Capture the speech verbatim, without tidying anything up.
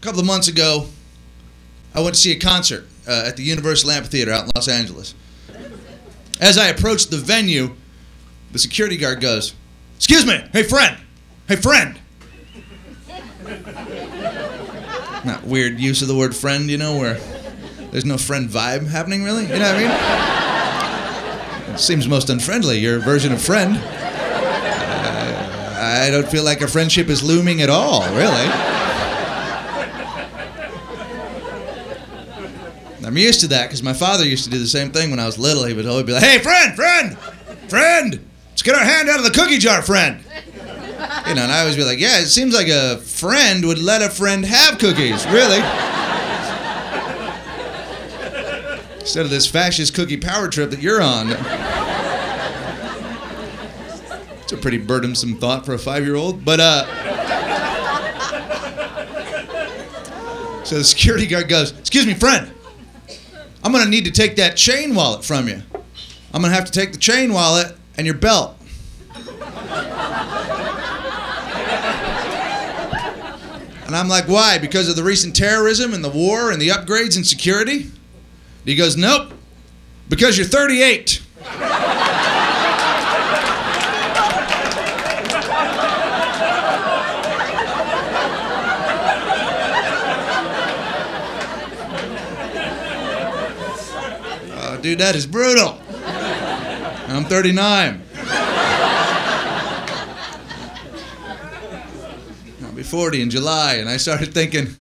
A couple of months ago, I went to see a concert uh, at the Universal Amphitheater out in Los Angeles. As I approached the venue, the security guard goes, "Excuse me, hey friend, hey friend." Not weird use of the word friend, you know, where there's no friend vibe happening, really. You know what I mean? It seems most unfriendly, your version of friend. Uh, I don't feel like a friendship is looming at all, really. I'm used to that because my father used to do the same thing when I was little. He would always be like, "Hey, friend, friend, friend, let's get our hand out of the cookie jar, friend." You know, and I always be like, yeah, it seems like a friend would let a friend have cookies, really. Instead of this fascist cookie power trip that you're on. It's a pretty burdensome thought for a five-year-old, but, uh... So the security guard goes, "Excuse me, friend. I'm going to need to take that chain wallet from you. I'm going to have to take the chain wallet and your belt." And I'm like, "Why? Because of the recent terrorism and the war and the upgrades in security?" And he goes, "Nope. Because you're thirty-eight. Oh, dude, that is brutal. I'm thirty-nine. I'll be forty in July, and I started thinking,